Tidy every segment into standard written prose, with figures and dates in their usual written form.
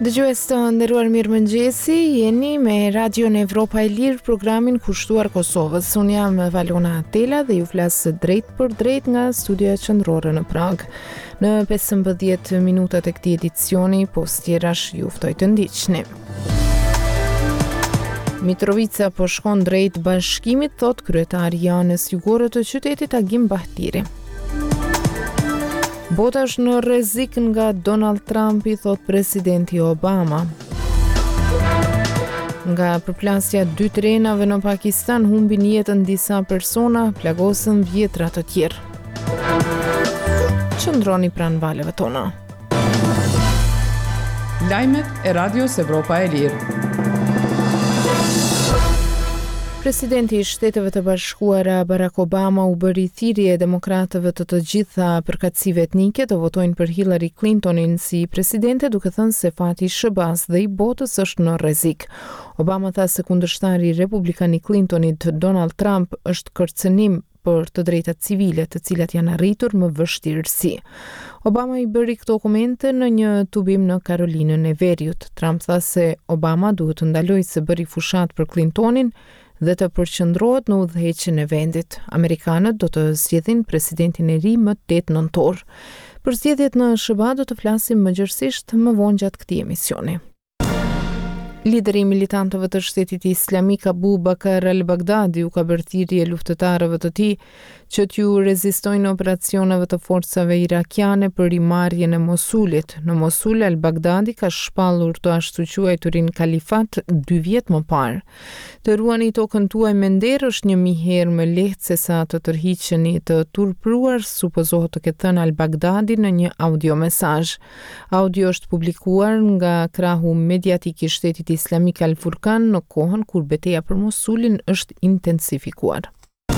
Dëgjues të nderuar, mirëmëngjesi, jeni me Radion Evropa e Lirë, programin kushtuar Kosovës. Unë jam Valona Tela dhe ju flas drejt për drejt nga studioja qendrore në Prag. Në 15 minutat e këtij edicioni, postjerash ju ftoj të ndiqni. Mitrovica po shkon drejt bashkimit, thot kryetari i anës jugore të qytetit Agim Bahtiri. Bota është në rrezik nga Donald Trumpi, thot presidenti Obama. Nga përplasja 2 trenave në Pakistan humbin jetën disa persona, plagosën vjetra të tjerë. Qëndroni pranë valeve tona. Lajmet e Radios Evropa e Lirë. Presidenti i Shteteve të Bashkuara Barack Obama u bëri thirrje demokratëve të gjitha përkatësive etnike të votojnë për Hillary Clintonin si presidente, duke thënë se fati i SBA-s dhe i botës është në rrezik. Obama tha se kundërshtari republikan i Clintonit, Donald Trump, është kërcënim për të drejtat civile, të cilat janë arritur me vështirësi. Obama i bëri këto komente në një tubim në Karolinën e Veriut. Trump tha se Obama duhet të ndalojë se bëri fushat për Clintonin dhe të përqendrohet në udhëheqjen e vendit. Amerikanët do të zgjedhin presidentin e ri më 8 nëntor. Për zgjedhjet në SBA do të flasim më gjërësisht më vonë gjatë këtij emisioni. Lideri i militantëve të Shtetit Islamik Abu Bakr al-Baghdadi u ka bërë thirrje luftëtarëve të tij që t'ju rezistojnë operacioneve të forcave irakiane për rimarrjen e Mosulit. Në Mosul, al-Baghdadi ka shpallur të ashtu quajturin kalifat 2 vjet më parë. Të ruani tokën tuaj me nder është 1000 herë më lehtë se sa të tërhiqeni të turpruar, supozohet të ketë thënë al-Baghdadi në një audiomesazh. Audio është publikuar nga krahu mediatik i Shtetit Islamik Al-Furqan në kohën kur betejë për Mosulin është intensifikuar.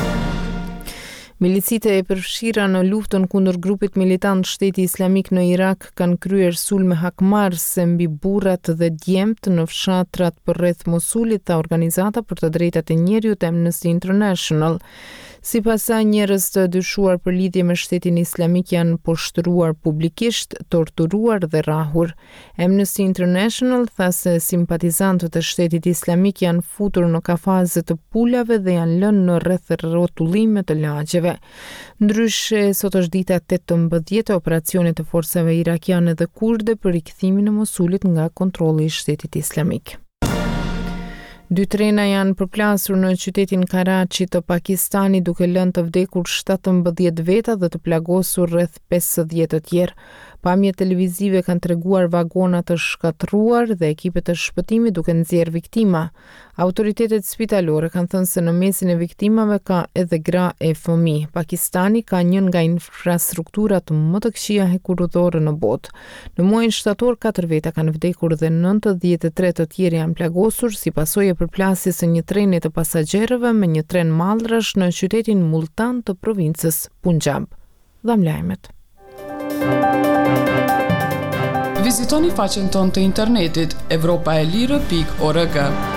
Milicite e përfshira në luftën kundër grupit militant Shteti Islamik në Irak kanë kryer sulme hakmarrëse mbi burrat dhe djemt në fshatrat përreth Mosulit, tha organizata për të drejtat e njerëzit Amnesty International. Sipas saj, njerëz të dyshuar për lidhje me Shtetin Islamik janë poshtruar publikisht, torturuar dhe rrahur. Amnesty International tha se simpatizantët e Shtetit Islamik janë futur në kafaze të pulave dhe janë lënë në rreth rrotullime të lagjeve. Ndryshe, sot është dita 18 e operacionit të forcave irakiane dhe kurde për rikthimin e Mosulit nga kontrolli i Shtetit Islamik. 2 trena janë përplasur në qytetin Karachi të Pakistanit, duke lënë të vdekur 17 veta dhe të plagosur rreth 50 të tjerë. Pamjet televizive kanë treguar vagona të shkatruar dhe ekipet të shpëtimit duke nxjerrë viktima. Autoritetet spitalore kanë thënë se në mesin e viktimave ka edhe gra e fëmijë. Pakistani ka një nga infrastrukturat më të këqija hekurudhore në botë. Në muajin shtator 4 veta kanë vdekur dhe 93 të tjerë janë plagosur si pasojë e përplasjes së një treni të pasagjerëve me një tren mallrash në qytetin Multan të provincës Punjab. Dham lajmet. Vizitoni faqen tonë të internetit evropaelire.org.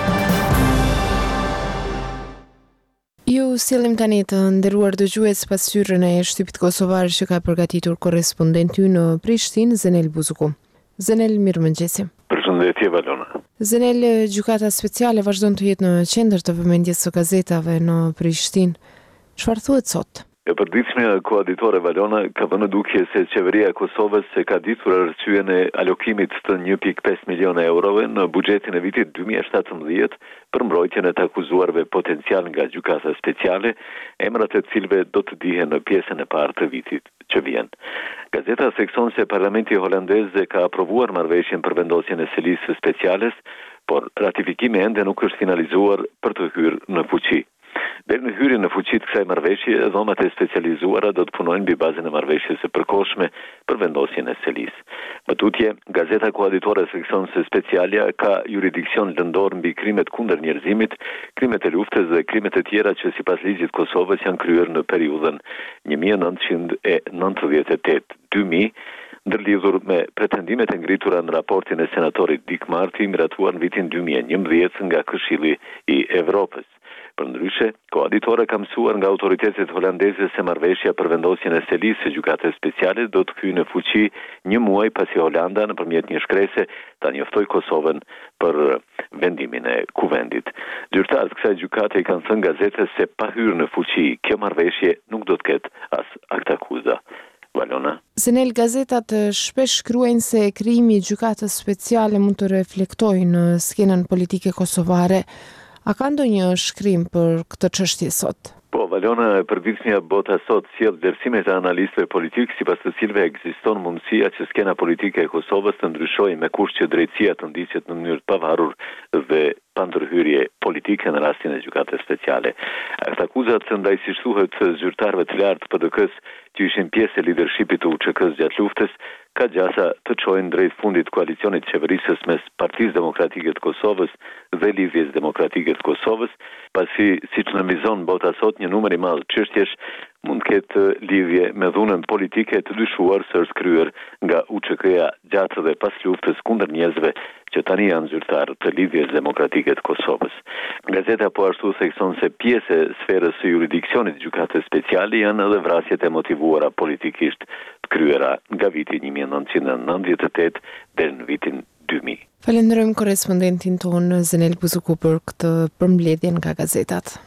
Ju sillim tani të nderuar dëgjues pasqyrën e shtypit kosovar që ka përgatitur korrespondenti ynë në Prishtinë, Zenel Buzuku. Zenel, mirëmëngjesi. Përshëndetje, Valona. Zenel, gjykata speciale vazhdon të jetë në qendër të vëmendjes së gazetave në Prishtinë. Çfarë thuhet sot? E përditshmja koaditore Valona ka vënë dukje se qeveria e Kosovës se ka ditur arsyeën e alokimit të 1.5 miliona eurove në buxhetin e vitit 2017 për mbrojtjen e të akuzuarve potencial nga gjykata speciale, emrat e cilëve do të dihen në pjesën e parë të vitit që vjen. Gazeta thekson se Parlamenti holandez ka aprovuar marrëveshjen për vendosjen e selisë speciales, por ratifikimi ende nuk është finalizuar për të hyrë në fuqi. Deri në hyrjen në fuqi të kësaj marrëveshje, dhomat e specializuara do të punojnë mbi bazën e marrëveshjes së përkohshme për vendosjen e selisë. Më tutje, gazeta koaditore thekson se specialja ka jurisdiksion lëndor mbi krimet kundër njerëzimit, krimet e luftës dhe krimet e tjera që sipas ligjit të Kosovës janë kryer në periudhën 1998-2000, ndërlidhur me pretendimet e ngritura në raportin e senatorit Dick Marty miratuar në vitin 2011 nga Këshilli i Evropës. Përndryshe, koaditora ka mësuar nga autoritetet holandeze se marrëveshja për vendosjen e selisë së gjykatës speciale do të hyjë në fuqi një muaj pasi Holanda nëpërmjet një shkrese ta njoftoi Kosovën për vendimin e kuvendit. Zyrtarët e kësaj gjykate i kanë thënë gazetës se pa hyrë në fuqi kjo marrëveshje nuk do të ketë as akt akuza. Valona. Zenel, gazetat shpesh shkruajnë se krijimi i gjykatës speciale mund të reflektojë në skenën politike kosovare. A ka ndonjë shkrim për këtë çështje sot? Po, Valona, përditshmja bota sot sjell vlerësimet e analistëve politikë sipas të cilëve ekziston mundësia që skena politike e Kosovës të ndryshojë me kusht që drejtësia të ndiqet në mënyrë të pavarur dhe pa ndërhyrje politike në rastin e gjykatës speciale. Akuzat ndaj siç thuhet zyrtarëve të lartë PDK-s që ishin pjesë e lidershipit të UÇK-s gjatë luftës, ka gjasa të çojnë drejt fundit koalicionit qeverisës mes Partisë Demokratike të Kosovës dhe Lidhjes Demokratike të Kosovës, pasi siç nënvizon bota sot një numër i madh çështjesh mund të ketë lidhje me dhunën politike të dyshuar së është kryer nga UÇK-ja gjatë dhe pas luftës kundër njerëzve që tani janë zyrtarë të Lidhjes Demokratike të Kosovës. Gazeta po ashtu thekson se pjesë e sferës së jurisdiksionit gjykatës speciale janë edhe vrasjet e motivuara politikisht të kryera nga viti 1998 deri në vitin 2000. Falenderojmë korrespondentin tonë Zenel Buzuku për këtë përmbledhje nga gazetat.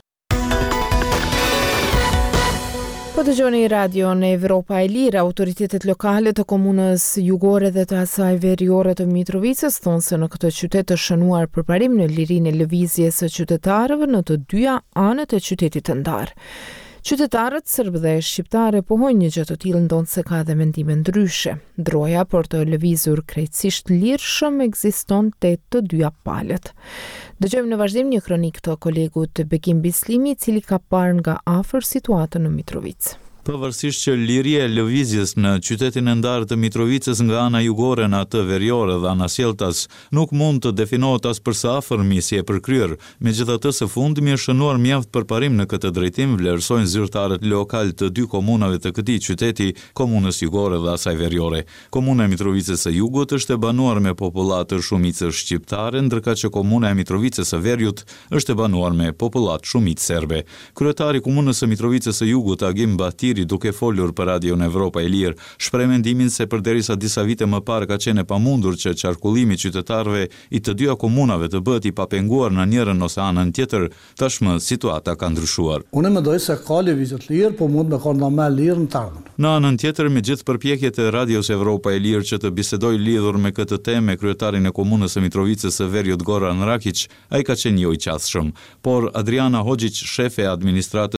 Po dëgjoni Radio në Evropa e Lirë, autoritetet lokale të komunës jugore dhe të asaj veriore të Mitrovicës thonë se në këtë qytet të shënuar përparim në lirinë e lëvizjes së qytetarëve në të dyja anët e qytetit të ndarë. Qytetarët serbë dhe shqiptare pohojnë një gjë të tillë ndonse ka dhe mendime ndryshe. Droja për të lëvizur krejtësisht lirshëm ekziston te të dyja palët. Dëgjojmë në vazhdim një kronik të kolegut Bekim Bislimi, i cili ka parë nga afër situatën në Mitrovicë. Pavarësisht që liria e lëvizjes në qytetin e ndarë të Mitrovicës nga ana jugore në atë veriore dhe ana Sjeltas nuk mund të definohet as për sa afërmi si e përkryer. Megjithatë, së fundmi është shënuar mjaft përparim në këtë drejtim, vlerësojnë zyrtarët lokal të dy komunave të këtij qyteti, komunës jugore dhe asaj veriore. Komuna e Mitrovicës së Jugut është e banuar me popullatër shumicë shqiptare, ndërka që komuna e Mitrovicës së Veriut është e banuar me popullat shumicë serbe. Kryetari i komunës së Mitrovicës së Jugut, Agim Batiri, duke folur për Radio në Evropa e Lirë, shpreh mendimin se përderisa disa vite më parë ka qenë e pamundur që qarkullimi i qytetarëve i të dyja komunave të bëhet i papenguar në njërin ose anën tjetër, tashmë situata ka ndryshuar. Unë mendoj se ka lëvizje të lirë, po mund me ka më lirë në tardhmen. Në anën tjetër, me gjithë përpjekjet e Radios Evropa e Lirë që të bisedoj lidhur me këtë temë me kryetarin e komunës së Mitrovicës së Veriut Goran Rakić, ai ka qenë jo i qasshëm, por Adriana Hoxhić, shefe e administratës